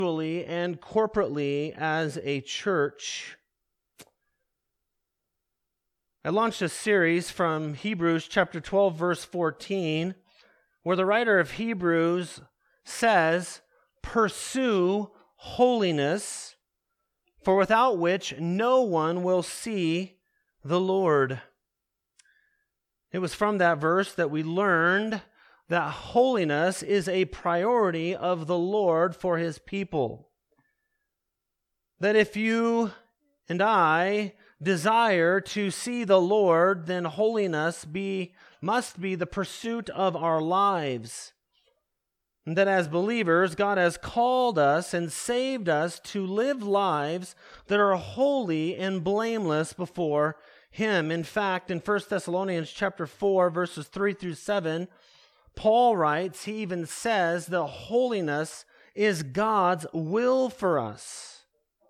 and corporately as a church. I launched a series from Hebrews chapter 12, verse 14, where the writer of Hebrews says, "Pursue holiness, for without which no one will see the Lord." It was from that verse that we learned that holiness is a priority of the Lord for His people. That if you and I desire to see the Lord, then holiness must be the pursuit of our lives. And that as believers, God has called us and saved us to live lives that are holy and blameless before Him. In fact, in 1 Thessalonians chapter 4, verses 3 through 7, Paul writes, he even says that holiness is God's will for us.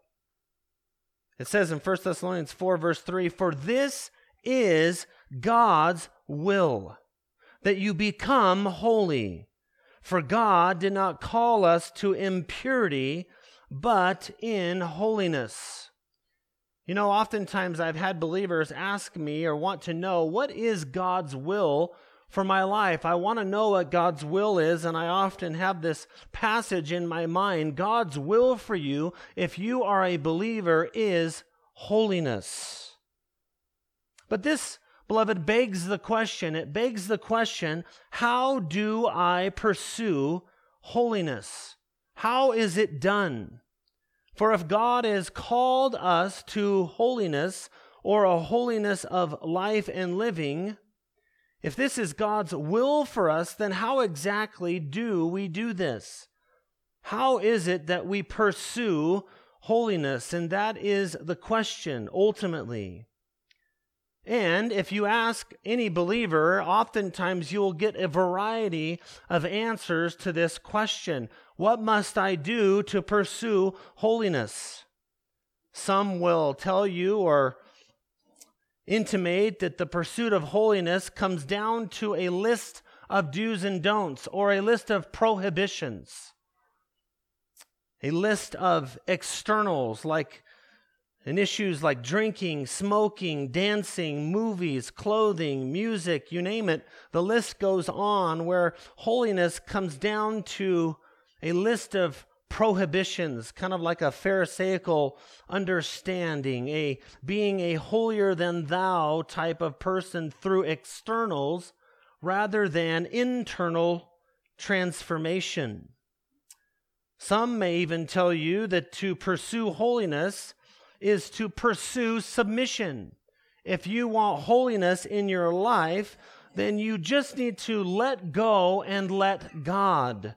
It says in 1 Thessalonians 4, verse 3, "For this is God's will, that you become holy. For God did not call us to impurity, but in holiness." You know, oftentimes I've had believers ask me or want to know, what is God's will for my life? I want to know what God's will is, and I often have this passage in my mind. God's will for you, if you are a believer, is holiness. But this, beloved, begs the question. It begs the question, how do I pursue holiness? How is it done? For if God has called us to holiness, or a holiness of life and living, if this is God's will for us, then how exactly do we do this? How is it that we pursue holiness? And that is the question, ultimately. And if you ask any believer, oftentimes you'll get a variety of answers to this question. What must I do to pursue holiness? Some will tell you or intimate that the pursuit of holiness comes down to a list of do's and don'ts, or a list of prohibitions, a list of externals and issues like drinking, smoking, dancing, movies, clothing, music, you name it. The list goes on, where holiness comes down to a list of prohibitions, kind of like a Pharisaical understanding, being a holier than thou type of person through externals rather than internal transformation. Some may even tell you that to pursue holiness is to pursue submission. If you want holiness in your life, then you just need to let go and let God.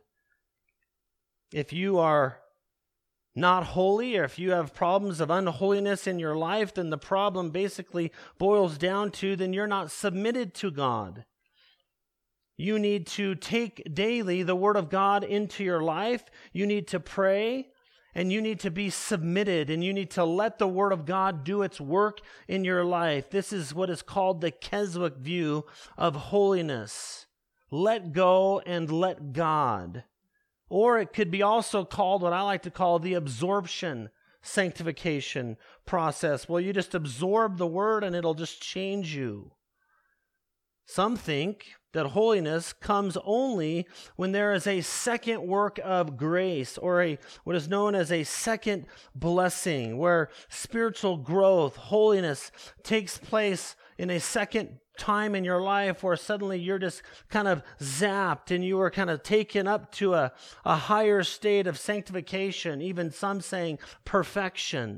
If you are not holy, or if you have problems of unholiness in your life, then the problem basically boils down to, then you're not submitted to God. You need to take daily the Word of God into your life. You need to pray, and you need to be submitted, and you need to let the Word of God do its work in your life. This is what is called the Keswick view of holiness. Let go and let God. Or it could be also called what I like to call the absorption sanctification process. Well, you just absorb the Word and it'll just change you. Some think that holiness comes only when there is a second work of grace, or what is known as a second blessing, where spiritual growth, holiness takes place in a second time in your life, where suddenly you're just kind of zapped and you are kind of taken up to a higher state of sanctification, even some saying perfection.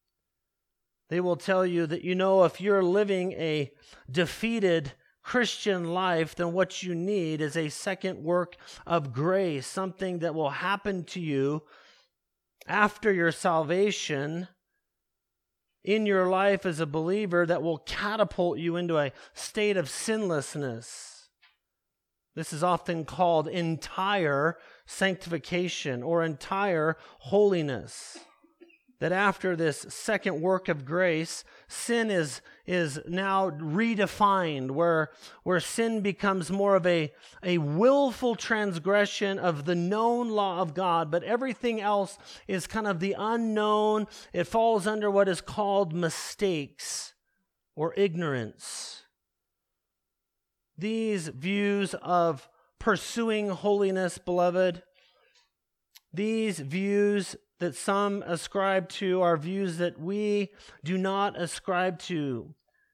They will tell you that, if you're living a defeated Christian life, then what you need is a second work of grace, something that will happen to you after your salvation in your life as a believer that will catapult you into a state of sinlessness. This is often called entire sanctification or entire holiness. that after this second work of grace, sin is now redefined, where sin becomes more of a willful transgression of the known law of God, but everything else is kind of the unknown. It falls under what is called mistakes or ignorance. These views of pursuing holiness, beloved, these views that some ascribe to are views that we do not ascribe to.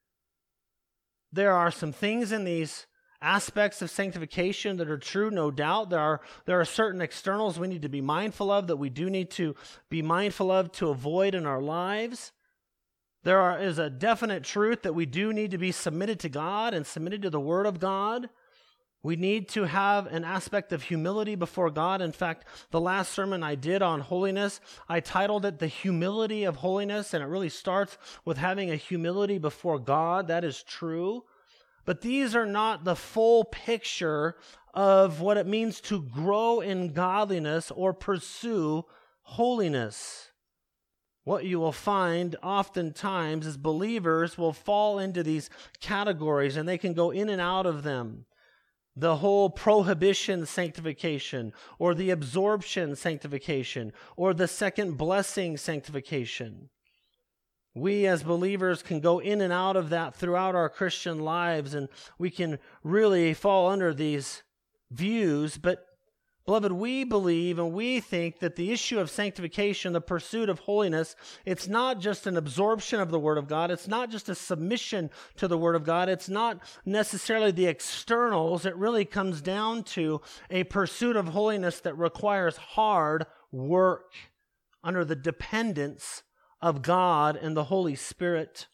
There are some things in these aspects of sanctification that are true, no doubt. There are certain externals we need to be mindful of, that we do need to be mindful of to avoid in our lives. There is a definite truth that we do need to be submitted to God and submitted to the Word of God. We need to have an aspect of humility before God. In fact, the last sermon I did on holiness, I titled it The Humility of Holiness, and it really starts with having a humility before God. That is true. But these are not the full picture of what it means to grow in godliness or pursue holiness. What you will find oftentimes is believers will fall into these categories, and they can go in and out of them. The whole prohibition sanctification, or the absorption sanctification, or the second blessing sanctification. We as believers can go in and out of that throughout our Christian lives, and we can really fall under these views. But, beloved, we believe and we think that the issue of sanctification, the pursuit of holiness, it's not just an absorption of the Word of God. It's not just a submission to the Word of God. It's not necessarily the externals. It really comes down to a pursuit of holiness that requires hard work under the dependence of God and the Holy Spirit.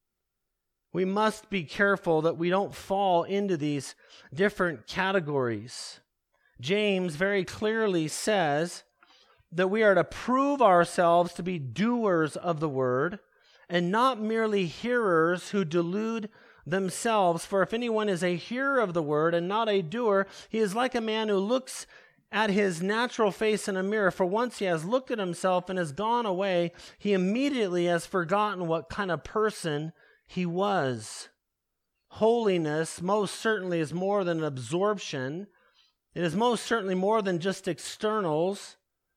We must be careful that we don't fall into these different categories. James very clearly says that we are to prove ourselves to be doers of the word and not merely hearers who delude themselves. For if anyone is a hearer of the word and not a doer, he is like a man who looks at his natural face in a mirror. For once he has looked at himself and has gone away, he immediately has forgotten what kind of person he was. Holiness most certainly is more than an absorption. It is most certainly more than just externals.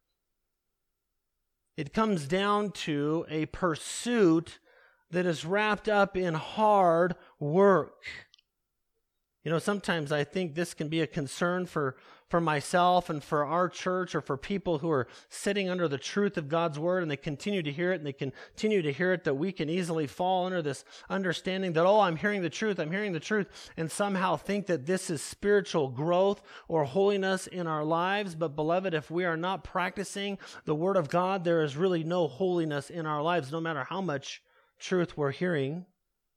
It comes down to a pursuit that is wrapped up in hard work. You know, sometimes I think this can be a concern for myself and for our church, or for people who are sitting under the truth of God's word and they continue to hear it and they continue to hear it, that we can easily fall under this understanding that, oh, I'm hearing the truth, and somehow think that this is spiritual growth or holiness in our lives. But beloved, if we are not practicing the word of God, there is really no holiness in our lives, no matter how much truth we're hearing.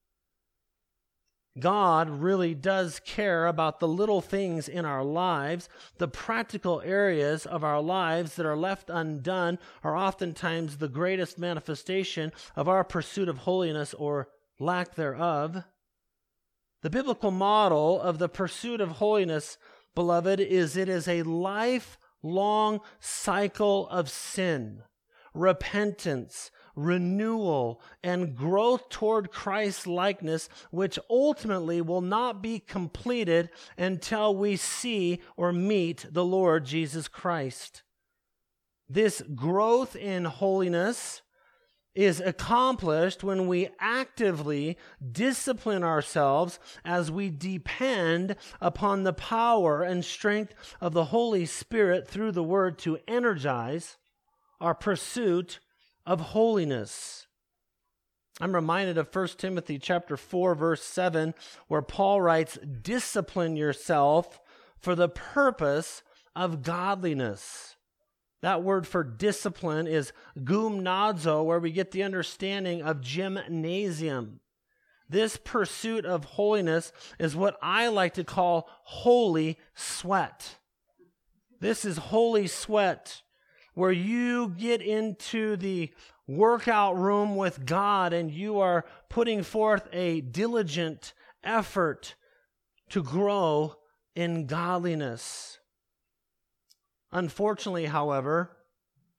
God really does care about the little things in our lives. The practical areas of our lives that are left undone are oftentimes the greatest manifestation of our pursuit of holiness or lack thereof. The biblical model of the pursuit of holiness, beloved, is it is a lifelong cycle of sin, repentance, renewal, and growth toward Christ's likeness, which ultimately will not be completed until we see or meet the Lord Jesus Christ. This growth in holiness is accomplished when we actively discipline ourselves as we depend upon the power and strength of the Holy Spirit through the Word to energize our pursuit of holiness. I'm reminded of 1 Timothy chapter 4, verse 7, where Paul writes, "Discipline yourself for the purpose of godliness." That word for discipline is gymnazo, where we get the understanding of gymnasium. This pursuit of holiness is what I like to call holy sweat. This is holy sweat, where you get into the workout room with God and you are putting forth a diligent effort to grow in godliness. Unfortunately, however,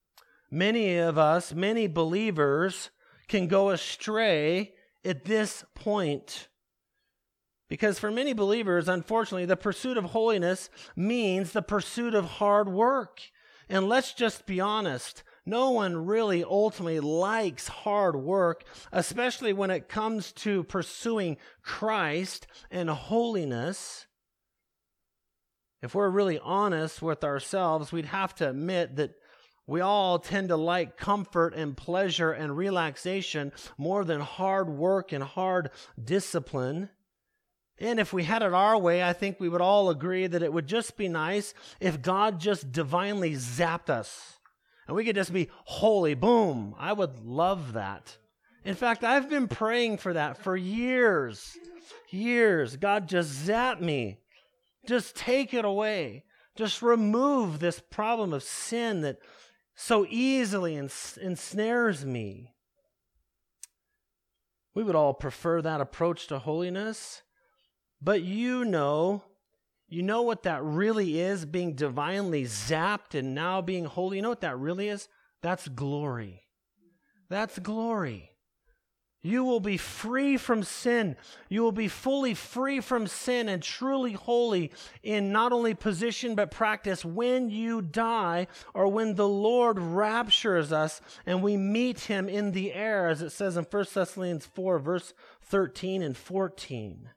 many of us, many believers, can go astray at this point. Because for many believers, unfortunately, the pursuit of holiness means the pursuit of hard work. And let's just be honest, no one really ultimately likes hard work, especially when it comes to pursuing Christ and holiness. If we're really honest with ourselves, we'd have to admit that we all tend to like comfort and pleasure and relaxation more than hard work and hard discipline. And if we had it our way, I think we would all agree that it would just be nice if God just divinely zapped us and we could just be holy. Boom. I would love that. In fact, I've been praying for that for years. God, just zap me. Just take it away. Just remove this problem of sin that so easily ensnares me. We would all prefer that approach to holiness. But you know what that really is, being divinely zapped and now being holy. You know what that really is? That's glory. That's glory. You will be free from sin. You will be fully free from sin and truly holy in not only position but practice when you die or when the Lord raptures us and we meet him in the air, as it says in 1 Thessalonians 4, verse 13 and 14.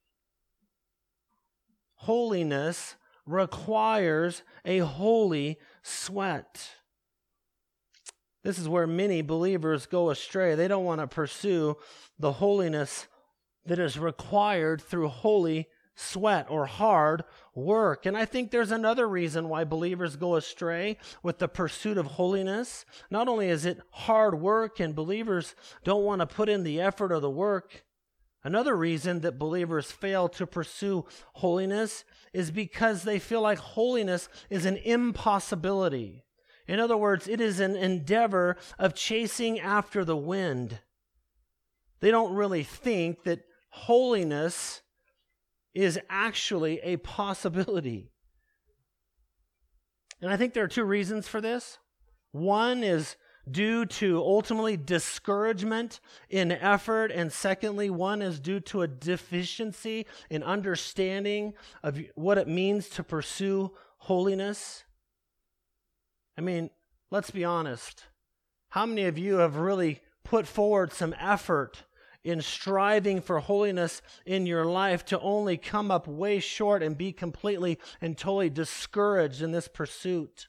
Holiness requires a holy sweat. This is where many believers go astray. They don't want to pursue the holiness that is required through holy sweat or hard work. And I think there's another reason why believers go astray with the pursuit of holiness. Not only is it hard work and believers don't want to put in the effort or the work, another reason that believers fail to pursue holiness is because they feel like holiness is an impossibility. In other words, it is an endeavor of chasing after the wind. They don't really think that holiness is actually a possibility. And I think there are two reasons for this. One is due to ultimately discouragement in effort, and secondly, one is due to a deficiency in understanding of what it means to pursue holiness. I mean, let's be honest. How many of you have really put forward some effort in striving for holiness in your life to only come up way short and be completely and totally discouraged in this pursuit?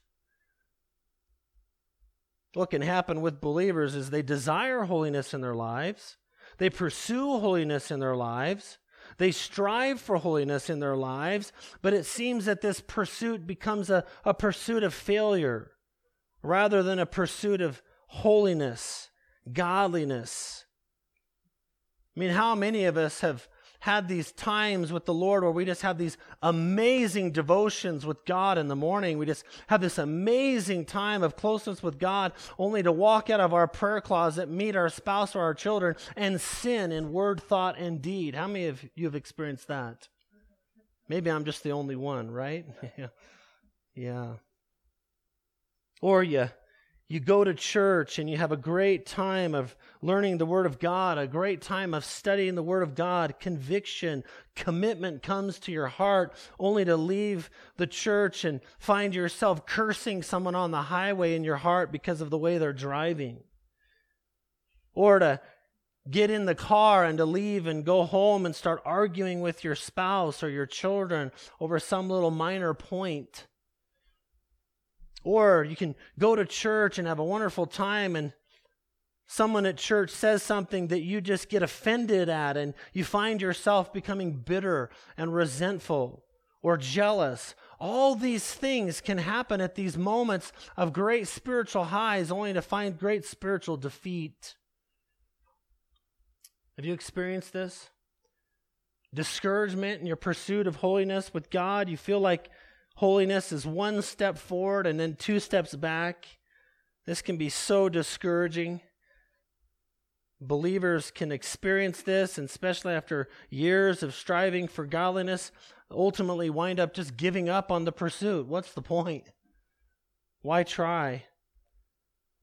What can happen with believers is they desire holiness in their lives. They pursue holiness in their lives. They strive for holiness in their lives, but it seems that this pursuit becomes a pursuit of failure rather than a pursuit of holiness, godliness. I mean, how many of us have had these times with the Lord where we just have these amazing devotions with God in the morning. We just have this amazing time of closeness with God, only to walk out of our prayer closet, meet our spouse or our children, and sin in word, thought, and deed. How many of you have experienced that? Maybe I'm just the only one, right? Yeah. Or you go to church and you have a great time of learning the Word of God, a great time of studying the Word of God. Conviction, commitment comes to your heart, only to leave the church and find yourself cursing someone on the highway in your heart because of the way they're driving. Or to get in the car and to leave and go home and start arguing with your spouse or your children over some little minor point. Or you can go to church and have a wonderful time and someone at church says something that you just get offended at and you find yourself becoming bitter and resentful or jealous. All these things can happen at these moments of great spiritual highs only to find great spiritual defeat. Have you experienced this? Discouragement in your pursuit of holiness with God. You feel like holiness is one step forward and then two steps back. This can be so discouraging. Believers can experience this, and especially after years of striving for godliness, ultimately wind up just giving up on the pursuit. What's the point? Why try?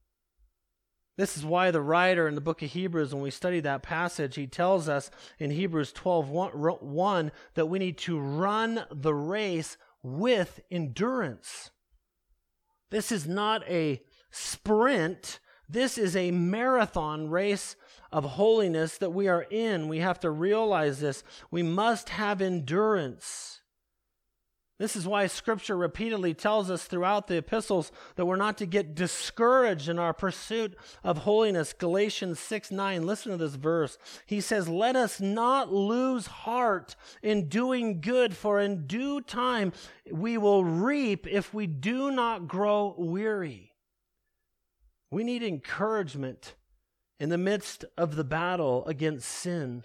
This is why the writer in the book of Hebrews, when we study that passage, he tells us in Hebrews 12:1 that we need to run the race with endurance. This is not a sprint. This is a marathon race of holiness that we are in. We have to realize this. We must have endurance. This is why Scripture repeatedly tells us throughout the epistles that we're not to get discouraged in our pursuit of holiness. Galatians 6:9, listen to this verse. He says, "Let us not lose heart in doing good, for in due time we will reap if we do not grow weary." We need encouragement in the midst of the battle against sin.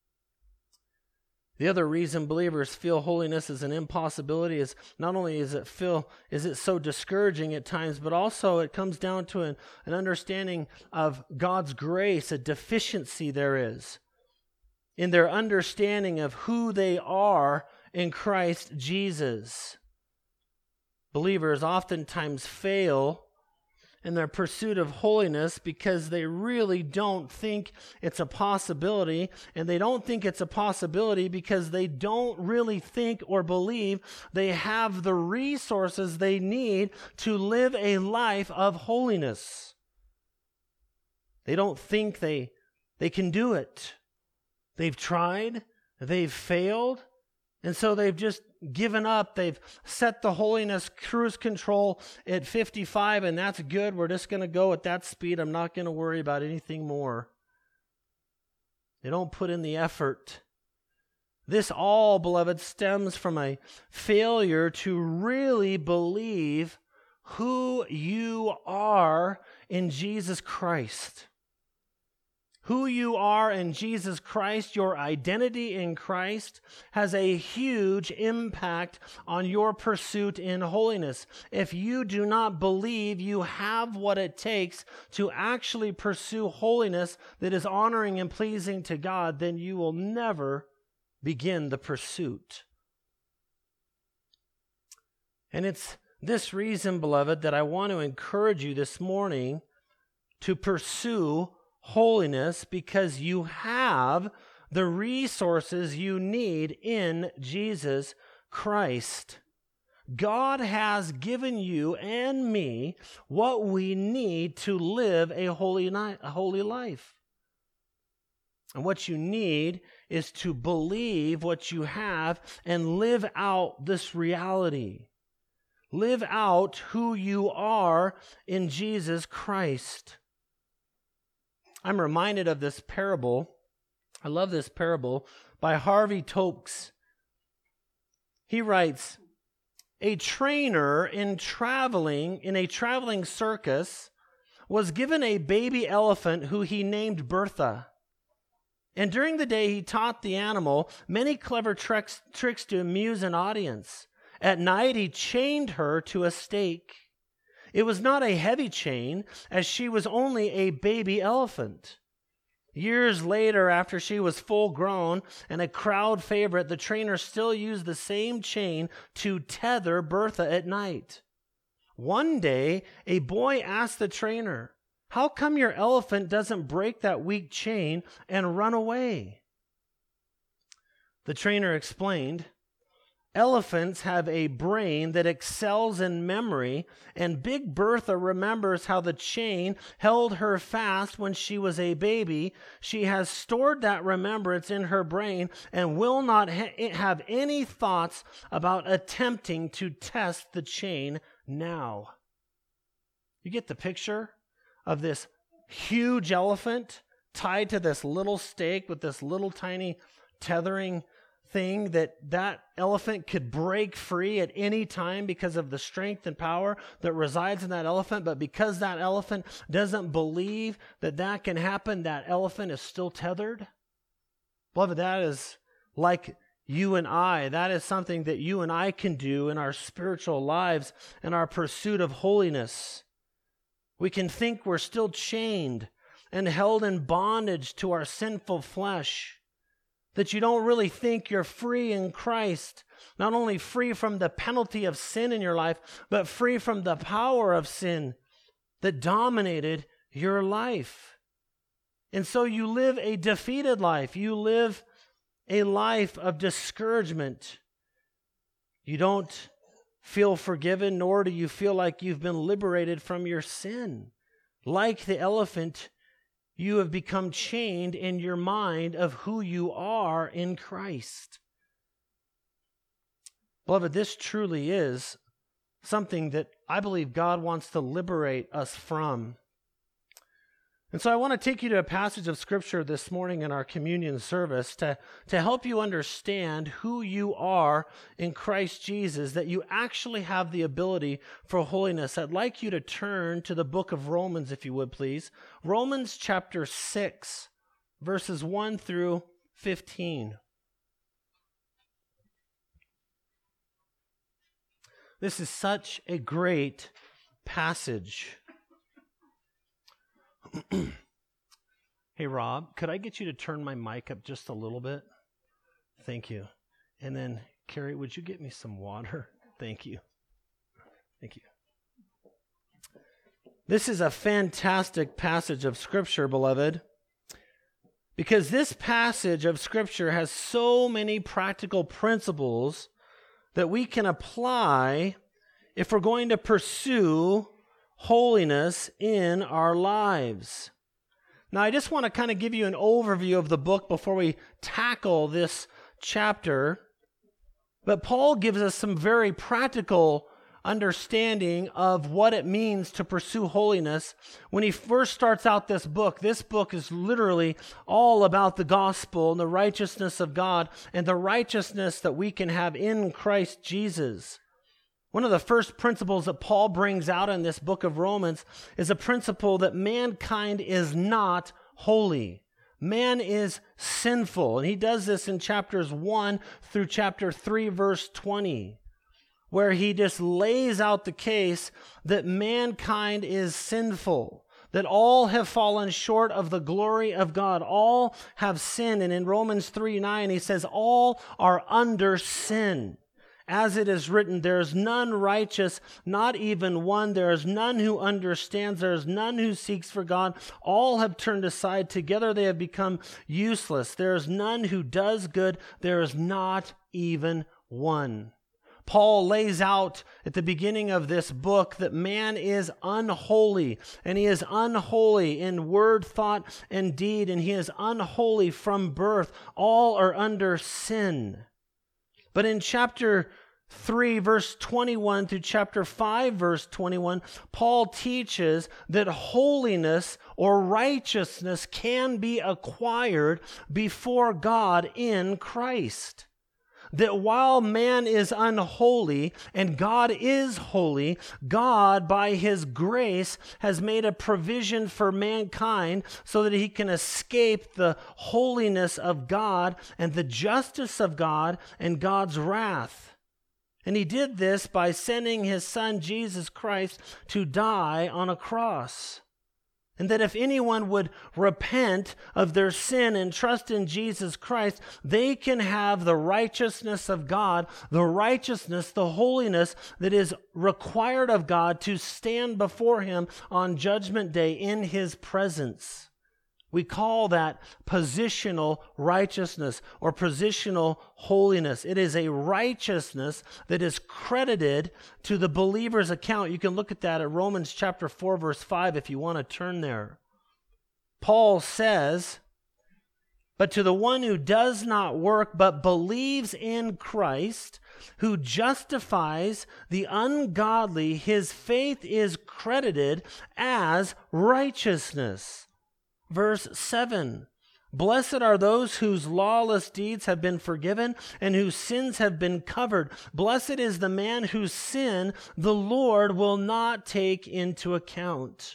The other reason believers feel holiness is an impossibility is not only is it so discouraging at times, but also it comes down to an understanding of God's grace, a deficiency there is in their understanding of who they are in Christ Jesus. Believers oftentimes fail in their pursuit of holiness because they really don't think it's a possibility, and they don't think it's a possibility because they don't really think or believe they have the resources they need to live a life of holiness. They don't think they can do it. They've tried, they've failed, and so they've just given up. They've set the holiness cruise control at 55, and that's good. We're just going to go at that speed. I'm not going to worry about anything more. They don't put in the effort. This all, beloved, stems from a failure to really believe who you are in Jesus Christ. Who you are in Jesus Christ, your identity in Christ, has a huge impact on your pursuit in holiness. If you do not believe you have what it takes to actually pursue holiness that is honoring and pleasing to God, then you will never begin the pursuit. And it's this reason, beloved, that I want to encourage you this morning to pursue holiness, because you have the resources you need in Jesus Christ. God has given you and me what we need to live a holy life. And what you need is to believe what you have and live out this reality. Live out who you are in Jesus Christ. I'm reminded of this parable. I love this parable by Harvey Tokes. He writes, "A trainer in a traveling circus was given a baby elephant who he named Bertha. And during the day he taught the animal many clever tricks to amuse an audience. At night he chained her to a stake. It was not a heavy chain, as she was only a baby elephant. Years later, after she was full grown and a crowd favorite, the trainer still used the same chain to tether Bertha at night. One day, a boy asked the trainer, 'How come your elephant doesn't break that weak chain and run away?' The trainer explained, 'Elephants have a brain that excels in memory, and Big Bertha remembers how the chain held her fast when she was a baby. She has stored that remembrance in her brain and will not have any thoughts about attempting to test the chain now.'" You get the picture of this huge elephant tied to this little stake with this little tiny tethering thing that elephant could break free at any time because of the strength and power that resides in that elephant. But because that elephant doesn't believe that can happen, that elephant is still tethered. Beloved, that is like you and I. That is something that you and I can do in our spiritual lives and our pursuit of holiness. We can think we're still chained and held in bondage to our sinful flesh, that you don't really think you're free in Christ, not only free from the penalty of sin in your life, but free from the power of sin that dominated your life. And so you live a defeated life. You live a life of discouragement. You don't feel forgiven, nor do you feel like you've been liberated from your sin. Like the elephant, you have become chained in your mind of who you are in Christ. Beloved, this truly is something that I believe God wants to liberate us from. And so I want to take you to a passage of Scripture this morning in our communion service to help you understand who you are in Christ Jesus, that you actually have the ability for holiness. I'd like you to turn to the book of Romans, if you would, please. Romans chapter 6, verses 1 through 15. This is such a great passage. Hey, Rob, could I get you to turn my mic up just a little bit? Thank you. And then, Carrie, would you get me some water? Thank you. Thank you. This is a fantastic passage of Scripture, beloved, because this passage of Scripture has so many practical principles that we can apply if we're going to pursue holiness in our lives. Now, I just want to kind of give you an overview of the book before we tackle this chapter. But Paul gives us some very practical understanding of what it means to pursue holiness. When he first starts out this book is literally all about the gospel and the righteousness of God and the righteousness that we can have in Christ Jesus. One of the first principles that Paul brings out in this book of Romans is a principle that mankind is not holy. Man is sinful. And he does this in chapters 1 through chapter 3, verse 20, where he just lays out the case that mankind is sinful, that all have fallen short of the glory of God. All have sinned. And in Romans 3:9, he says, all are under sin. As it is written, there is none righteous, not even one. There is none who understands. There is none who seeks for God. All have turned aside. Together they have become useless. There is none who does good. There is not even one. Paul lays out at the beginning of this book that man is unholy, and he is unholy in word, thought, and deed, and he is unholy from birth. All are under sin. But in chapter 3, verse 21 through chapter 5, verse 21, Paul teaches that holiness or righteousness can be acquired before God in Christ. That while man is unholy and God is holy, God, by his grace, has made a provision for mankind so that he can escape the holiness of God and the justice of God and God's wrath. And he did this by sending his son, Jesus Christ, to die on a cross. And that if anyone would repent of their sin and trust in Jesus Christ, they can have the righteousness of God, the righteousness, the holiness that is required of God to stand before him on Judgment Day in his presence. We call that positional righteousness or positional holiness. It is a righteousness that is credited to the believer's account. You can look at that at Romans chapter 4, verse 5 if you want to turn there. Paul says, but to the one who does not work but believes in Christ, who justifies the ungodly, his faith is credited as righteousness. Verse 7, blessed are those whose lawless deeds have been forgiven and whose sins have been covered. Blessed is the man whose sin the Lord will not take into account.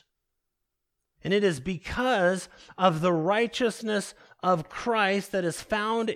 And it is because of the righteousness of Christ that is found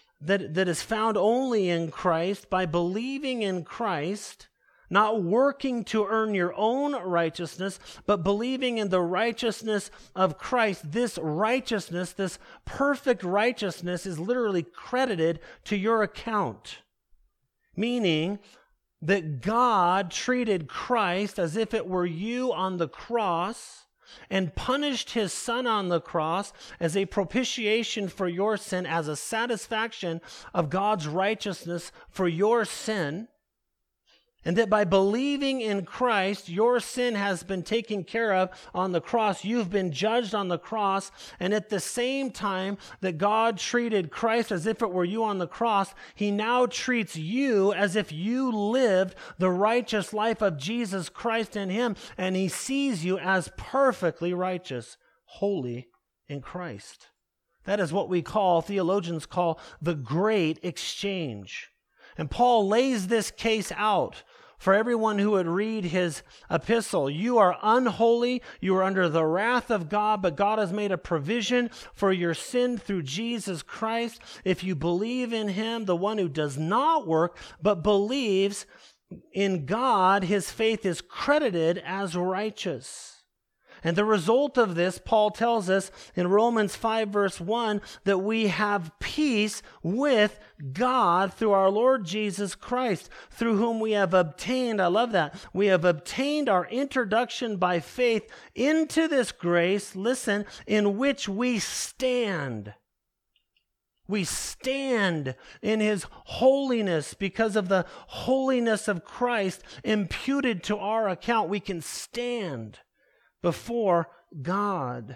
only in Christ, by believing in Christ, not working to earn your own righteousness, but believing in the righteousness of Christ. This righteousness, this perfect righteousness, is literally credited to your account. Meaning that God treated Christ as if it were you on the cross, and punished his Son on the cross as a propitiation for your sin, as a satisfaction of God's righteousness for your sin, and that by believing in Christ, your sin has been taken care of on the cross. You've been judged on the cross, and at the same time that God treated Christ as if it were you on the cross, he now treats you as if you lived the righteous life of Jesus Christ in him, and he sees you as perfectly righteous, holy in Christ. That is what theologians call the great exchange. And Paul lays this case out for everyone who would read his epistle. You are unholy, you are under the wrath of God, but God has made a provision for your sin through Jesus Christ. If you believe in him, the one who does not work, but believes in God, his faith is credited as righteous. And the result of this, Paul tells us in Romans 5 verse 1, that we have peace with God through our Lord Jesus Christ, through whom we have obtained, I love that, we have obtained our introduction by faith into this grace, listen, in which we stand. We stand in his holiness because of the holiness of Christ imputed to our account. We can stand before God.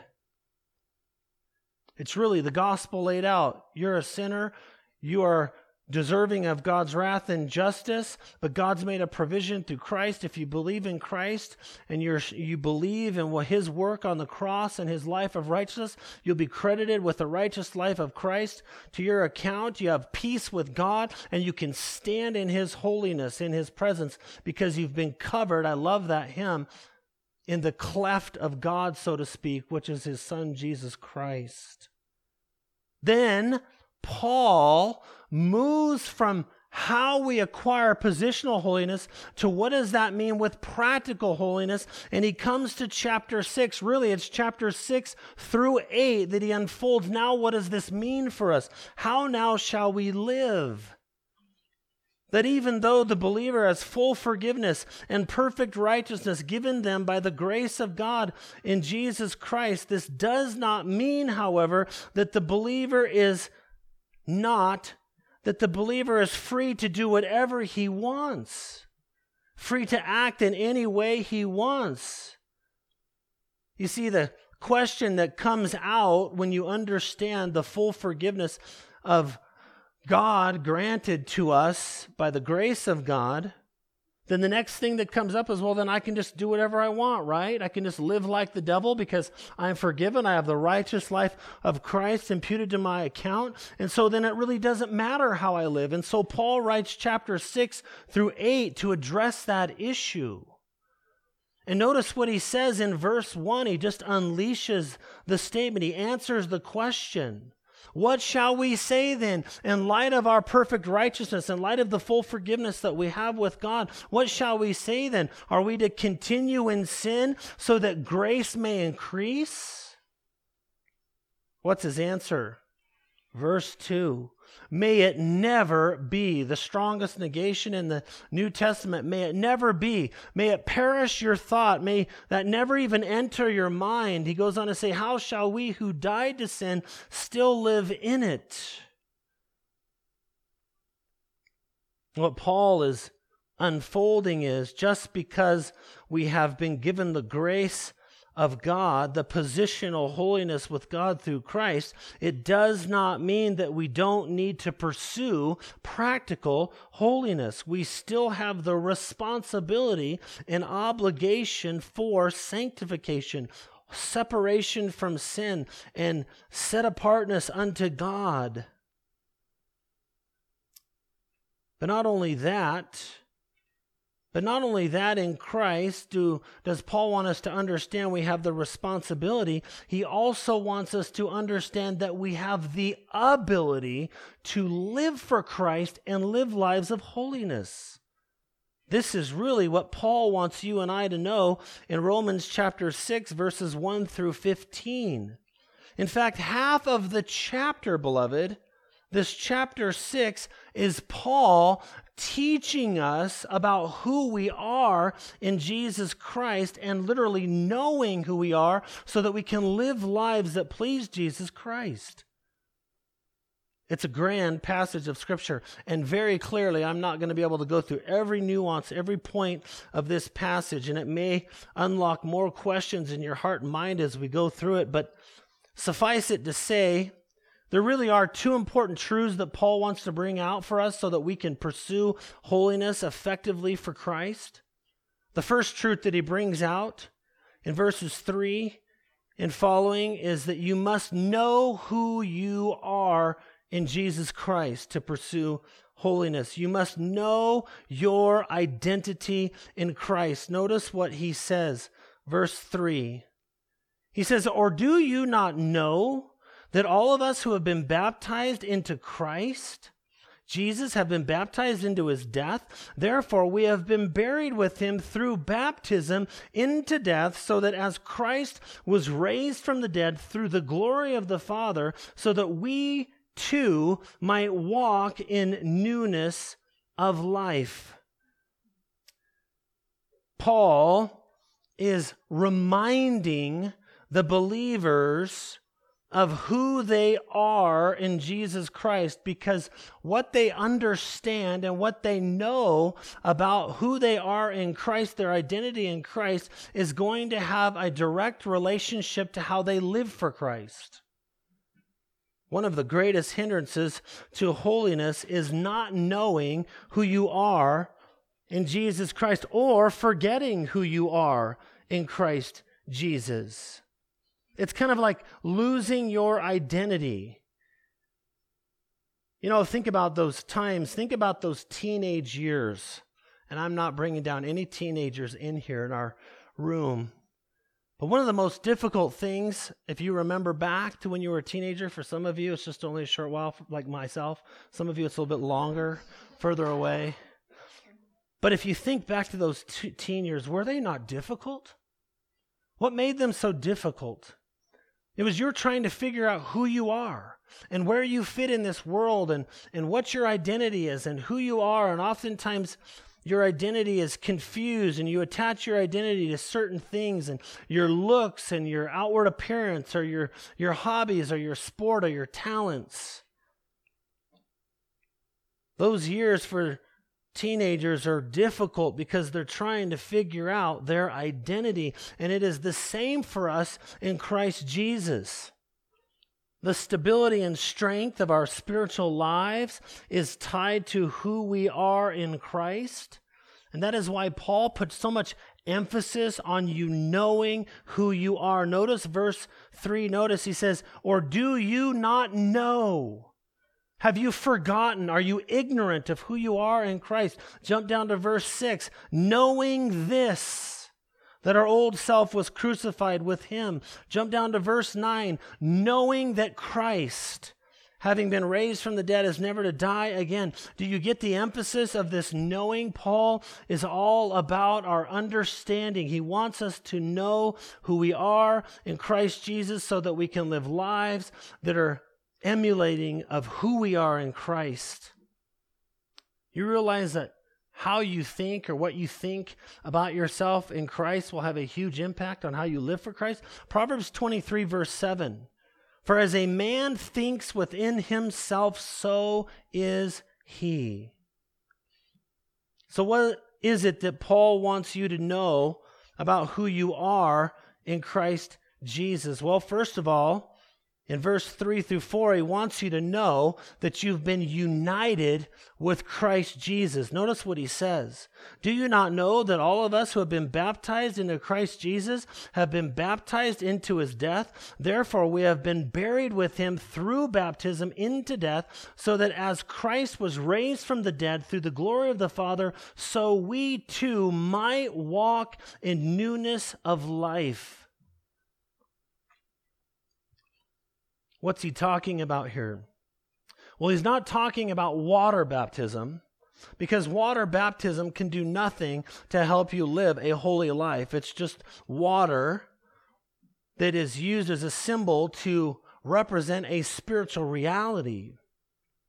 It's really the gospel laid out. You're a sinner. You are deserving of God's wrath and justice, but God's made a provision through Christ. If you believe in Christ and you believe in his work on the cross and his life of righteousness, you'll be credited with the righteous life of Christ to your account. You have peace with God, and you can stand in his holiness, in his presence, because you've been covered. I love that hymn, in the cleft of God, so to speak, which is his Son, Jesus Christ. Then Paul moves from how we acquire positional holiness to what does that mean with practical holiness, and he comes to chapter 6. Really, it's chapter 6 through 8 that he unfolds. Now, what does this mean for us? How now shall we live? That even though the believer has full forgiveness and perfect righteousness given them by the grace of God in Jesus Christ, this does not mean, however, that the believer is free to do whatever he wants, free to act in any way he wants. You see, the question that comes out when you understand the full forgiveness of God granted to us by the grace of God, then the next thing that comes up is, well, then I can just do whatever I want, right? I can just live like the devil because I'm forgiven. I have the righteous life of Christ imputed to my account. And so then it really doesn't matter how I live. And so Paul writes chapter 6 through 8 to address that issue. And notice what he says in verse 1. He just unleashes the statement. He answers the question. What shall we say then in light of our perfect righteousness, in light of the full forgiveness that we have with God? What shall we say then? Are we to continue in sin so that grace may increase? What's his answer? Verse 2. May it never be, the strongest negation in the New Testament, may it never be. May it perish your thought. May that never even enter your mind. He goes on to say, how shall we who died to sin still live in it? What Paul is unfolding is, just because we have been given the grace of God, the positional holiness with God through Christ, it does not mean that we don't need to pursue practical holiness. We still have the responsibility and obligation for sanctification, separation from sin, and set apartness unto God. But not only that, in Christ does Paul want us to understand we have the responsibility. He also wants us to understand that we have the ability to live for Christ and live lives of holiness. This is really what Paul wants you and I to know in Romans chapter 6, verses 1 through 15. In fact, half of the chapter, beloved, this chapter 6 is Paul teaching us about who we are in Jesus Christ and literally knowing who we are so that we can live lives that please Jesus Christ. It's a grand passage of Scripture, and very clearly, I'm not going to be able to go through every nuance, every point of this passage, and it may unlock more questions in your heart and mind as we go through it, but suffice it to say, there really are two important truths that Paul wants to bring out for us so that we can pursue holiness effectively for Christ. The first truth that he brings out in verses 3 and following is that you must know who you are in Jesus Christ to pursue holiness. You must know your identity in Christ. Notice what he says, verse 3. He says, "Or do you not know that all of us who have been baptized into Christ, Jesus, have been baptized into his death? Therefore, we have been buried with him through baptism into death, so that as Christ was raised from the dead through the glory of the Father, so that we too might walk in newness of life." Paul is reminding the believers of who they are in Jesus Christ, because what they understand and what they know about who they are in Christ, their identity in Christ, is going to have a direct relationship to how they live for Christ. One of the greatest hindrances to holiness is not knowing who you are in Jesus Christ or forgetting who you are in Christ Jesus. It's kind of like losing your identity. You know, think about those times. Think about those teenage years. And I'm not bringing down any teenagers in here in our room. But one of the most difficult things, if you remember back to when you were a teenager, for some of you, it's just only a short while, like myself. Some of you, it's a little bit longer, further away. But if you think back to those teen years, were they not difficult? What made them so difficult? It was you're trying to figure out who you are and where you fit in this world and what your identity is and who you are. And oftentimes your identity is confused and you attach your identity to certain things and your looks and your outward appearance or your hobbies or your sport or your talents. Those years for teenagers are difficult because they're trying to figure out their identity. And it is the same for us in Christ Jesus. The stability and strength of our spiritual lives is tied to who we are in Christ. And that is why Paul puts so much emphasis on you knowing who you are. Notice verse 3. Notice he says, "Or do you not know?" Have you forgotten? Are you ignorant of who you are in Christ? Jump down to verse 6. "Knowing this, that our old self was crucified with him." Jump down to verse 9. "Knowing that Christ, having been raised from the dead, is never to die again." Do you get the emphasis of this knowing? Paul is all about our understanding. He wants us to know who we are in Christ Jesus so that we can live lives that are emulating of who we are in Christ. You realize that how you think or what you think about yourself in Christ will have a huge impact on how you live for Christ? Proverbs 23 verse 7. "For as a man thinks within himself, so is he." So what is it that Paul wants you to know about who you are in Christ Jesus? Well, first of all, in verse 3 through 4, he wants you to know that you've been united with Christ Jesus. Notice what he says. "Do you not know that all of us who have been baptized into Christ Jesus have been baptized into his death? Therefore, we have been buried with him through baptism into death, so that as Christ was raised from the dead through the glory of the Father, so we too might walk in newness of life." What's he talking about here? Well, he's not talking about water baptism, because water baptism can do nothing to help you live a holy life. It's just water that is used as a symbol to represent a spiritual reality.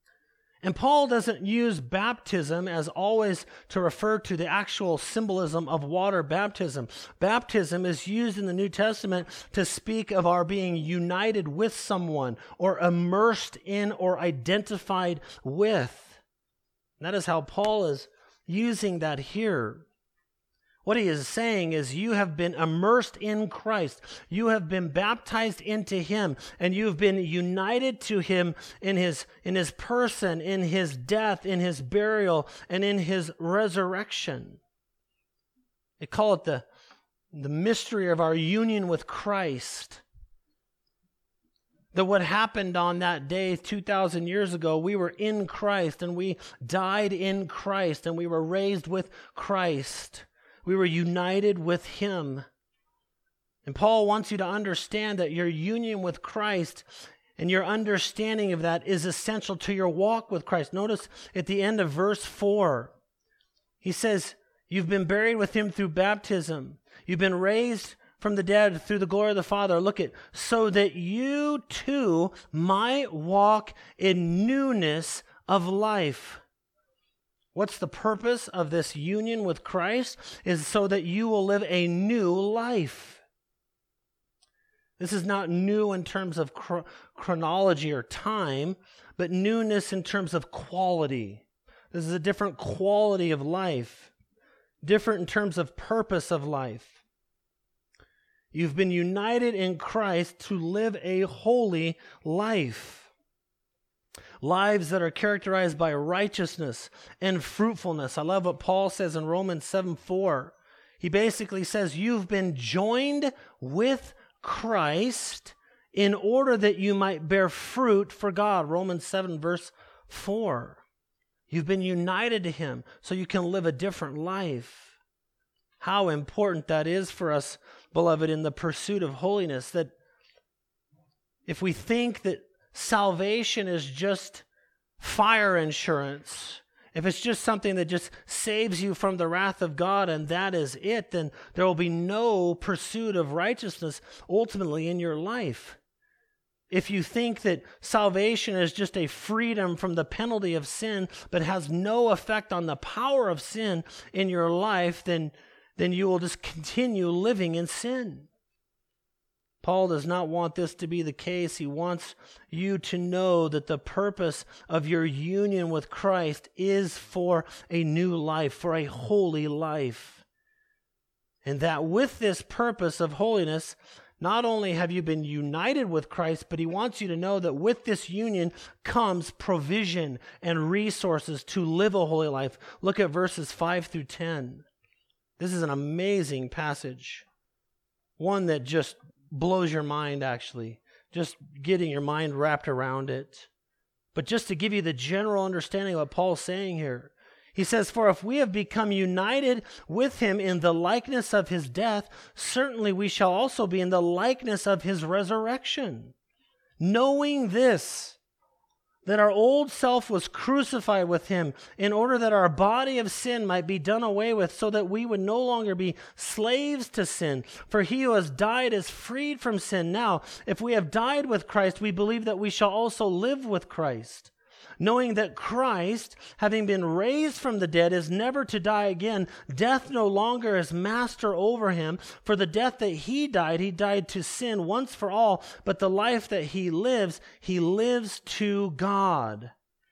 And Paul doesn't use baptism as always to refer to the actual symbolism of water baptism. Baptism is used in the New Testament to speak of our being united with someone or immersed in or identified with. And that is how Paul is using that here. What he is saying is you have been immersed in Christ. You have been baptized into him, and you've been united to him in his person, in his death, in his burial, and in his resurrection. They call it the mystery of our union with Christ. That what happened on that day 2,000 years ago, we were in Christ, and we died in Christ, and we were raised with Christ. We were united with him. And Paul wants you to understand that your union with Christ and your understanding of that is essential to your walk with Christ. Notice at the end of verse 4, he says, you've been buried with him through baptism. You've been raised from the dead through the glory of the Father. Look at, so that you too might walk in newness of life. What's the purpose of this union with Christ? Is so that you will live a new life. This is not new in terms of chronology or time, but newness in terms of quality. This is a different quality of life, different in terms of purpose of life. You've been united in Christ to live a holy life. Lives that are characterized by righteousness and fruitfulness. I love what Paul says in Romans 7:4. He basically says, you've been joined with Christ in order that you might bear fruit for God. Romans 7 verse 4. You've been united to him so you can live a different life. How important that is for us, beloved, in the pursuit of holiness. That if we think that salvation is just fire insurance, if it's just something that just saves you from the wrath of God and that is it, then there will be no pursuit of righteousness ultimately in your life. If you think that salvation is just a freedom from the penalty of sin but has no effect on the power of sin in your life, then you will just continue living in sin. Paul does not want this to be the case. He wants you to know that the purpose of your union with Christ is for a new life, for a holy life. And that with this purpose of holiness, not only have you been united with Christ, but he wants you to know that with this union comes provision and resources to live a holy life. Look at verses 5 through 10. This is an amazing passage. One that just blows your mind, actually. Just getting your mind wrapped around it. But just to give you the general understanding of what Paul's saying here. He says, for if we have become united with him in the likeness of his death, certainly we shall also be in the likeness of his resurrection. Knowing this, that our old self was crucified with him in order that our body of sin might be done away with, so that we would no longer be slaves to sin. For he who has died is freed from sin. Now, if we have died with Christ, we believe that we shall also live with Christ. Knowing that Christ, having been raised from the dead, is never to die again, death no longer is master over him. For the death that he died to sin once for all, but the life that he lives to God.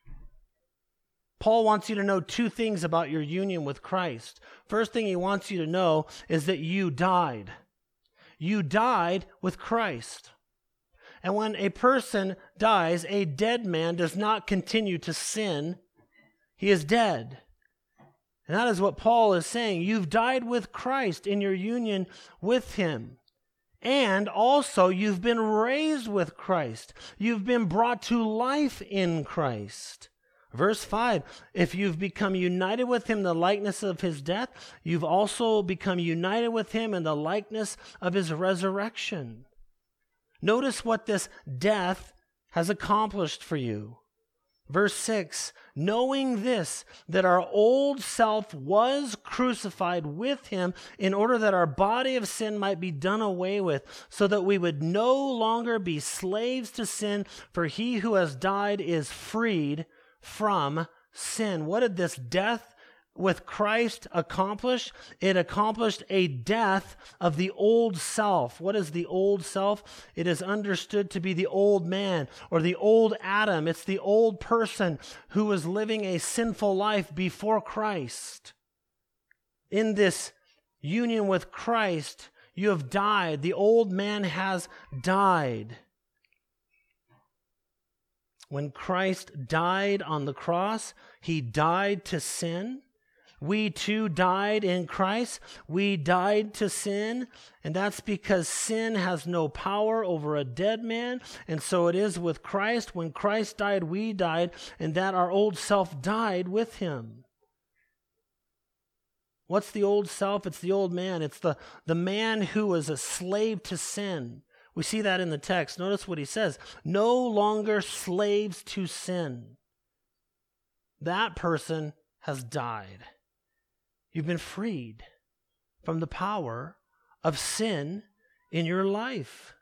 Paul wants you to know two things about your union with Christ. First thing he wants you to know is that you died. You died with Christ. And when a person dies, a dead man does not continue to sin. He is dead. And that is what Paul is saying. You've died with Christ in your union with him. And also you've been raised with Christ. You've been brought to life in Christ. Verse 5, if you've become united with him in the likeness of his death, you've also become united with him in the likeness of his resurrection. Notice what this death has accomplished for you. Verse 6, knowing this, that our old self was crucified with him in order that our body of sin might be done away with, so that we would no longer be slaves to sin, for he who has died is freed from sin. What did this death with Christ accomplish? It accomplished a death of the old self. What is the old self? It is understood to be the old man or the old Adam. It's the old person who was living a sinful life before Christ. In this union with Christ, you have died. The old man has died. When Christ died on the cross, he died to sin. We too died in Christ. We died to sin, and that's because sin has no power over a dead man, and so it is with Christ. When Christ died, we died, and that our old self died with him. What's the old self? It's the old man. It's the man who was a slave to sin. We see that in the text. Notice what he says. No longer slaves to sin. That person has died. You've been freed from the power of sin in your life.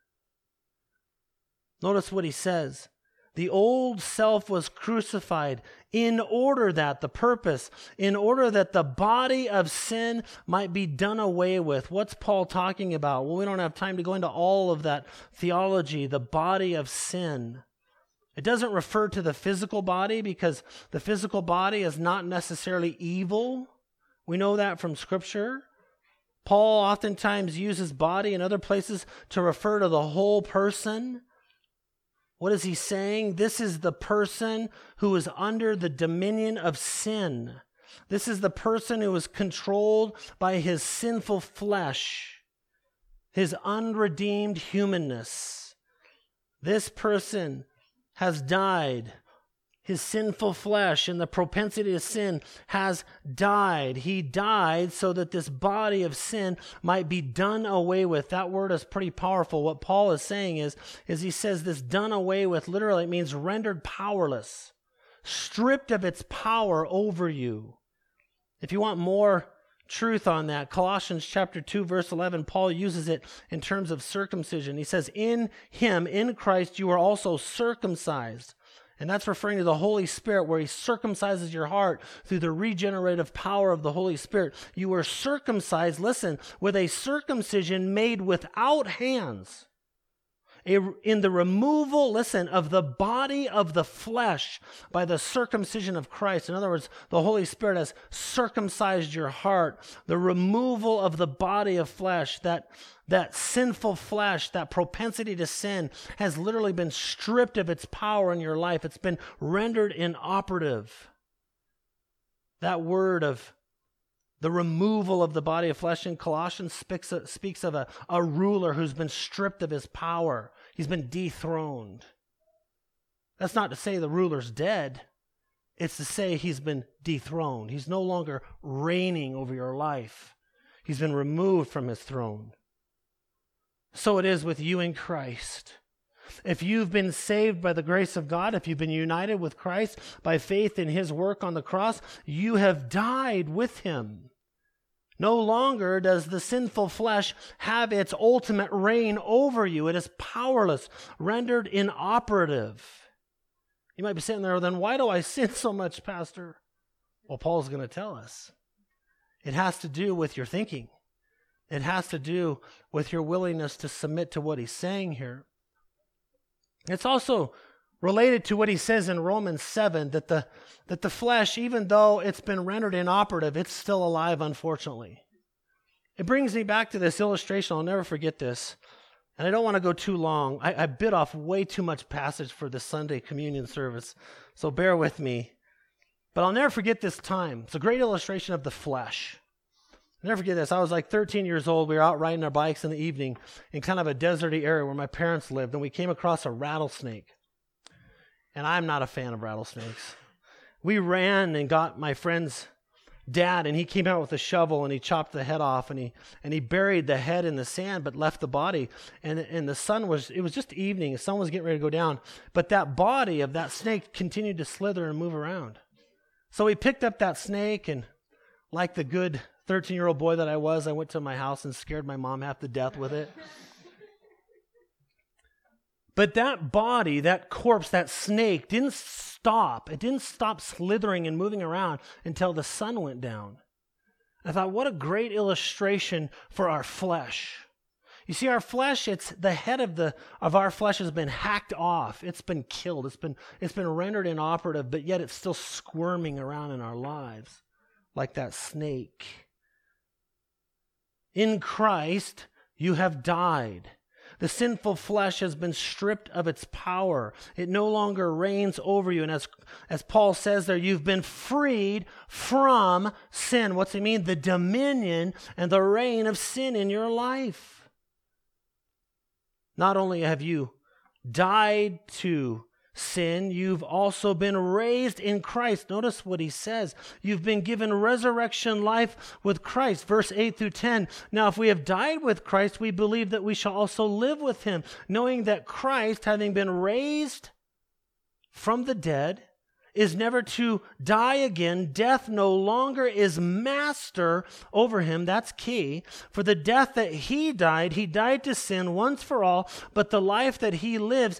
Notice what he says. The old self was crucified in order that the body of sin might be done away with. What's Paul talking about? Well, we don't have time to go into all of that theology, the body of sin. It doesn't refer to the physical body because the physical body is not necessarily evil. We know that from Scripture. Paul oftentimes uses body in other places to refer to the whole person. What is he saying? This is the person who is under the dominion of sin. This is the person who is controlled by his sinful flesh, his unredeemed humanness. This person has died. His sinful flesh and the propensity to sin has died. He died so that this body of sin might be done away with. That word is pretty powerful. What Paul is saying is he says this done away with, literally it means rendered powerless, stripped of its power over you. If you want more truth on that, Colossians chapter 2, verse 11, Paul uses it in terms of circumcision. He says, in him, in Christ, you are also circumcised. And that's referring to the Holy Spirit, where he circumcises your heart through the regenerative power of the Holy Spirit. You were circumcised, listen, with a circumcision made without hands. In the removal, listen, of the body of the flesh by the circumcision of Christ. In other words, the Holy Spirit has circumcised your heart. The removal of the body of flesh, that sinful flesh, that propensity to sin has literally been stripped of its power in your life. It's been rendered inoperative. That word of the removal of the body of flesh in Colossians speaks of a ruler who's been stripped of his power. He's been dethroned. That's not to say the ruler's dead. It's to say he's been dethroned. He's no longer reigning over your life. He's been removed from his throne. So it is with you in Christ. If you've been saved by the grace of God, if you've been united with Christ by faith in his work on the cross, you have died with him. No longer does the sinful flesh have its ultimate reign over you. It is powerless, rendered inoperative. You might be sitting there, then why do I sin so much, Pastor? Well, Paul's going to tell us. It has to do with your thinking. It has to do with your willingness to submit to what he's saying here. It's also related to what he says in Romans 7, that the flesh, even though it's been rendered inoperative, it's still alive, unfortunately. It brings me back to this illustration. I'll never forget this. And I don't want to go too long. I bit off way too much passage for the Sunday communion service, so bear with me. But I'll never forget this time. It's a great illustration of the flesh. I'll never forget this. I was like 13 years old. We were out riding our bikes in the evening in kind of a deserty area where my parents lived, and we came across a rattlesnake. And I'm not a fan of rattlesnakes. We ran and got my friend's dad, and he came out with a shovel, and he chopped the head off, and he buried the head in the sand, but left the body. And the sun it was just evening. The sun was getting ready to go down. But that body of that snake continued to slither and move around. So we picked up that snake, and like the good 13-year-old boy that I was, I went to my house and scared my mom half to death with it. But that body, that corpse, that snake didn't stop. It didn't stop slithering and moving around until the sun went down. I thought, what a great illustration for our flesh. You see, our flesh, it's the head of our flesh has been hacked off. It's been killed. It's been rendered inoperative, but yet it's still squirming around in our lives like that snake. In Christ, you have died. The sinful flesh has been stripped of its power. It no longer reigns over you. And as Paul says there, you've been freed from sin. What's it mean? The dominion and the reign of sin in your life. Not only have you died to sin, you've also been raised in Christ. Notice what he says. You've been given resurrection life with Christ. Verse 8 through 10. Now, if we have died with Christ, we believe that we shall also live with him, knowing that Christ, having been raised from the dead, is never to die again. Death no longer is master over him. That's key. For the death that he died to sin once for all, but the life that he lives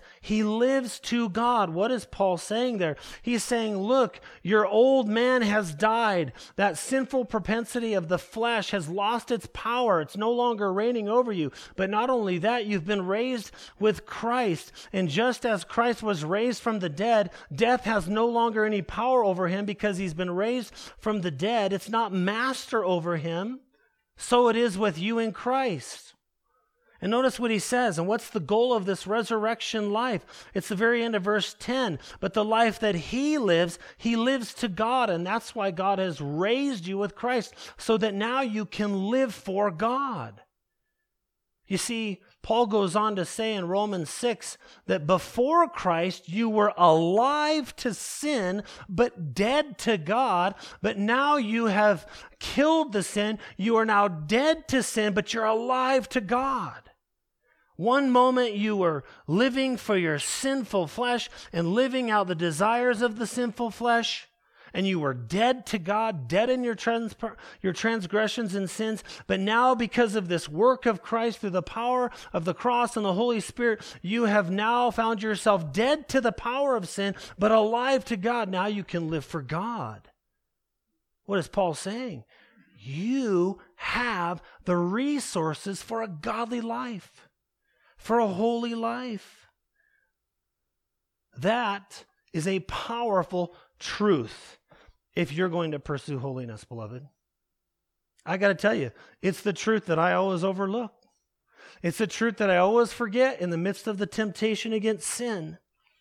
to God. What is Paul saying there? He's saying, look, your old man has died. That sinful propensity of the flesh has lost its power. It's no longer reigning over you. But not only that, you've been raised with Christ. And just as Christ was raised from the dead, death has no longer any power over him because he's been raised from the dead. It's not master over him. So it is with you in Christ. And notice what he says. And what's the goal of this resurrection life? It's the very end of verse 10. But the life that he lives to God. And that's why God has raised you with Christ, so that now you can live for God. You see, Paul goes on to say in Romans 6 that before Christ you were alive to sin, but dead to God. But now you have killed the sin. You are now dead to sin, but you're alive to God. One moment you were living for your sinful flesh and living out the desires of the sinful flesh, and you were dead to God, dead in your transgressions and sins. But now, because of this work of Christ through the power of the cross and the Holy Spirit, you have now found yourself dead to the power of sin, but alive to God. Now you can live for God. What is Paul saying? You have the resources for a godly life, for a holy life. That is a powerful truth if you're going to pursue holiness, beloved. I got to tell you, it's the truth that I always overlook. It's the truth that I always forget in the midst of the temptation against sin.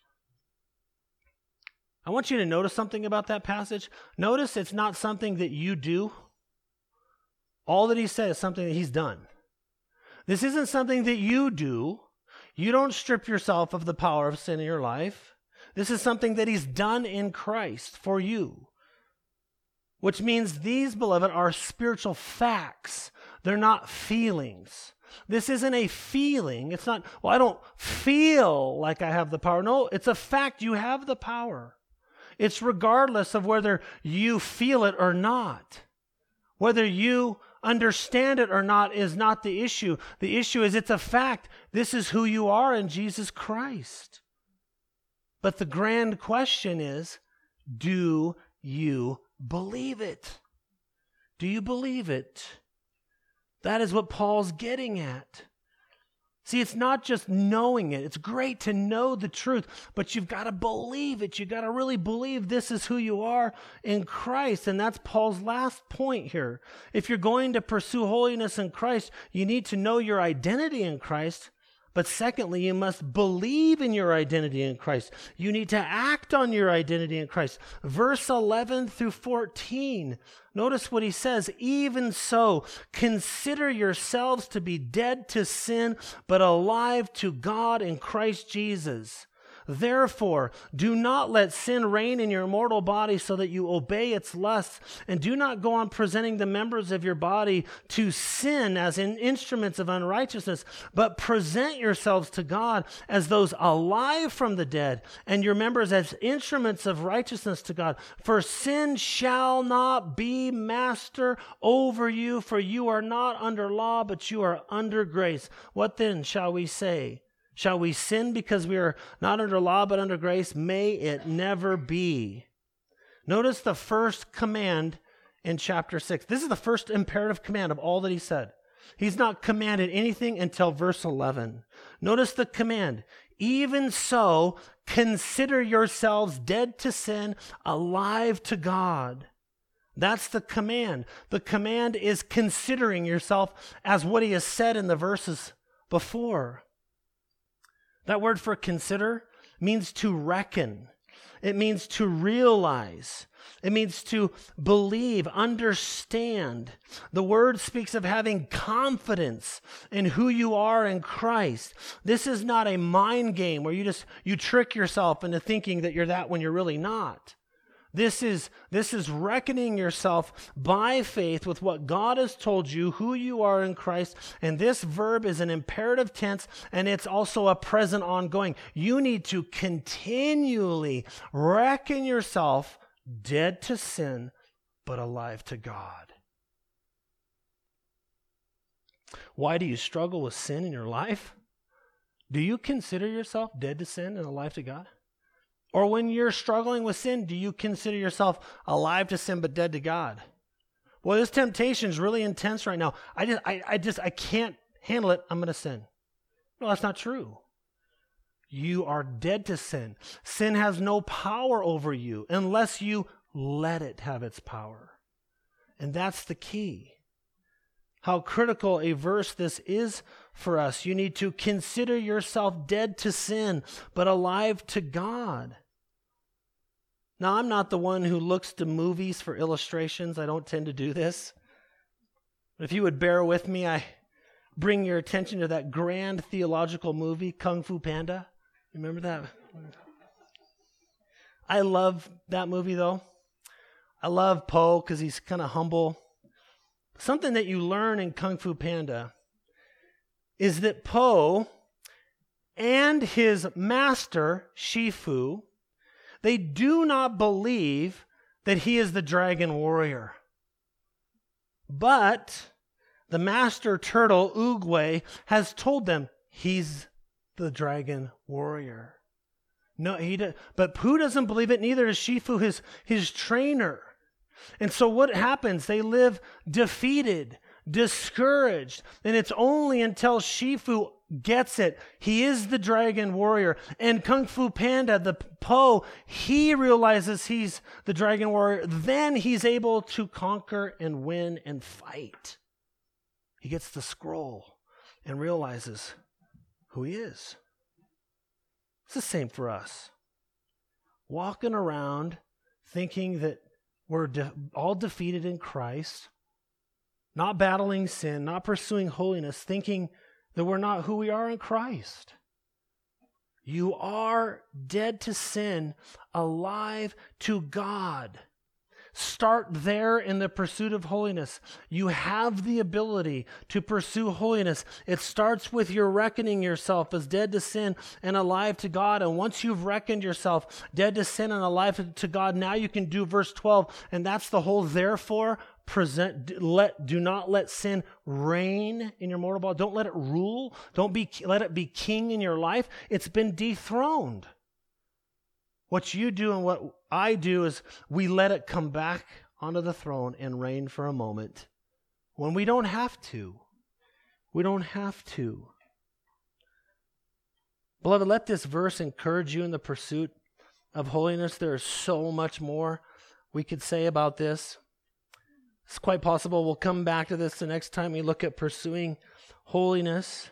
I want you to notice something about that passage. Notice it's not something that you do. All that he said is something that he's done. This isn't something that you do. You don't strip yourself of the power of sin in your life. This is something that he's done in Christ for you. Which means these, beloved, are spiritual facts. They're not feelings. This isn't a feeling. It's not, well, I don't feel like I have the power. No, it's a fact. You have the power. It's regardless of whether you feel it or not. Whether you understand it or not is not the issue. The issue is it's a fact. This is who you are in Jesus Christ. But the grand question is, do you believe it? Do you believe it? That is what Paul's getting at. See, it's not just knowing it. It's great to know the truth, but you've got to believe it. You've got to really believe this is who you are in Christ. And that's Paul's last point here. If you're going to pursue holiness in Christ, you need to know your identity in Christ. But secondly, you must believe in your identity in Christ. You need to act on your identity in Christ. Verse 11 through 14. Notice what he says. Even so, consider yourselves to be dead to sin, but alive to God in Christ Jesus. Therefore, do not let sin reign in your mortal body so that you obey its lusts, and do not go on presenting the members of your body to sin as in instruments of unrighteousness, but present yourselves to God as those alive from the dead, and your members as instruments of righteousness to God. For sin shall not be master over you, for you are not under law, but you are under grace. What then shall we say? Shall we sin because we are not under law but under grace? May it never be. Notice the first command in chapter 6. This is the first imperative command of all that he said. He's not commanded anything until verse 11. Notice the command. Even so, consider yourselves dead to sin, alive to God. That's the command. The command is considering yourself as what he has said in the verses before. That word for consider means to reckon. It means to realize. It means to believe, understand. The word speaks of having confidence in who you are in Christ. This is not a mind game where you trick yourself into thinking that you're that when you're really not. This is reckoning yourself by faith with what God has told you, who you are in Christ. And this verb is an imperative tense, and it's also a present ongoing. You need to continually reckon yourself dead to sin, but alive to God. Why do you struggle with sin in your life? Do you consider yourself dead to sin and alive to God? Or when you're struggling with sin, do you consider yourself alive to sin but dead to God? Well, this temptation is really intense right now. I can't handle it. I'm going to sin. No, that's not true. You are dead to sin. Sin has no power over you unless you let it have its power. And that's the key. How critical a verse this is for us. You need to consider yourself dead to sin but alive to God. Now, I'm not the one who looks to movies for illustrations. I don't tend to do this. But if you would bear with me, I bring your attention to that grand theological movie, Kung Fu Panda. Remember that? I love that movie, though. I love Po because he's kind of humble. Something that you learn in Kung Fu Panda is that Po and his master, Shifu, they do not believe that he is the dragon warrior. But the master turtle, Oogway, has told them he's the dragon warrior. No, but Po doesn't believe it, neither does Shifu, his trainer. And so what happens? They live defeated, discouraged, and it's only until Shifu gets it. He is the dragon warrior. And Kung Fu Panda, the Po, he realizes he's the dragon warrior. Then he's able to conquer and win and fight. He gets the scroll and realizes who he is. It's the same for us. Walking around thinking that we're all defeated in Christ, not battling sin, not pursuing holiness, thinking that we're not who we are in Christ. You are dead to sin, alive to God. Start there in the pursuit of holiness. You have the ability to pursue holiness. It starts with your reckoning yourself as dead to sin and alive to God. And once you've reckoned yourself dead to sin and alive to God, now you can do verse 12. And that's the whole therefore. Do not let sin reign in your mortal body. Don't let it rule. Let it be king in your life. It's been dethroned. What you do and what I do is we let it come back onto the throne and reign for a moment when we don't have to. We don't have to. Beloved, let this verse encourage you in the pursuit of holiness. There is so much more we could say about this. It's quite possible we'll come back to this the next time we look at pursuing holiness.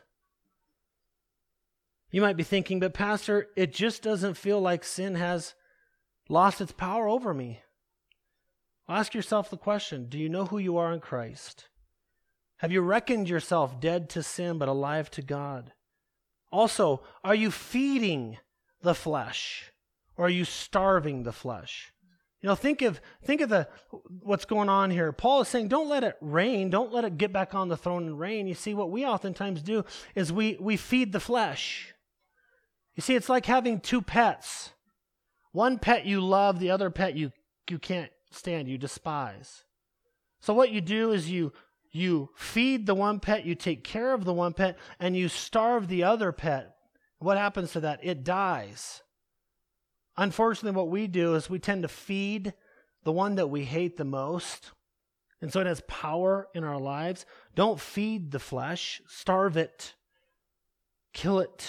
You might be thinking, but Pastor, it just doesn't feel like sin has lost its power over me. Ask yourself the question, do you know who you are in Christ? Have you reckoned yourself dead to sin but alive to God? Also, are you feeding the flesh or are you starving the flesh? You know, think of what's going on here. Paul is saying, don't let it reign. Don't let it get back on the throne and reign. You see, what we oftentimes do is we feed the flesh. You see, it's like having two pets. One pet you love, the other pet you can't stand, you despise. So what you do is you feed the one pet, you take care of the one pet, and you starve the other pet. What happens to that? It dies. Unfortunately, what we do is we tend to feed the one that we hate the most. And so it has power in our lives. Don't feed the flesh. Starve it. Kill it.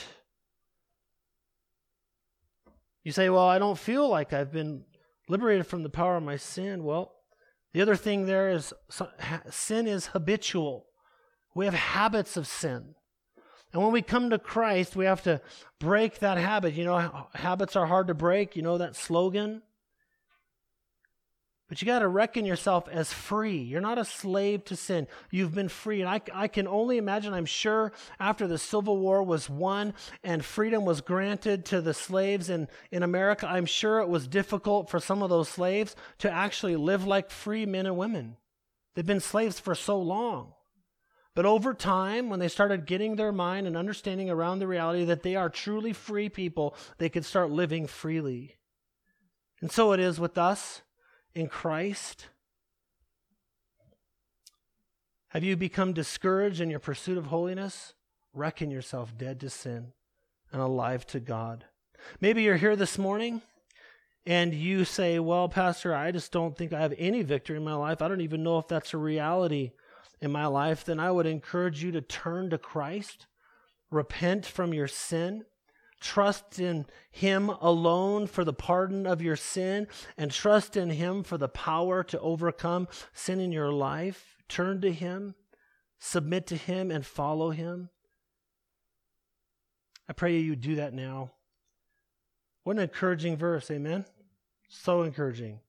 You say, well, I don't feel like I've been liberated from the power of my sin. Well, the other thing there is sin is habitual. We have habits of sin. And when we come to Christ, we have to break that habit. You know, habits are hard to break. You know that slogan? But you got to reckon yourself as free. You're not a slave to sin. You've been free. And I can only imagine, I'm sure, after the Civil War was won and freedom was granted to the slaves in America, I'm sure it was difficult for some of those slaves to actually live like free men and women. They've been slaves for so long. But over time, when they started getting their mind and understanding around the reality that they are truly free people, they could start living freely. And so it is with us in Christ. Have you become discouraged in your pursuit of holiness? Reckon yourself dead to sin and alive to God. Maybe you're here this morning and you say, well, Pastor, I just don't think I have any victory in my life. I don't even know if that's a reality in my life. Then I would encourage you to turn to Christ, repent from your sin, trust in Him alone for the pardon of your sin, and trust in Him for the power to overcome sin in your life. Turn to Him, submit to Him, and follow Him. I pray you do that now. What an encouraging verse, amen? So encouraging.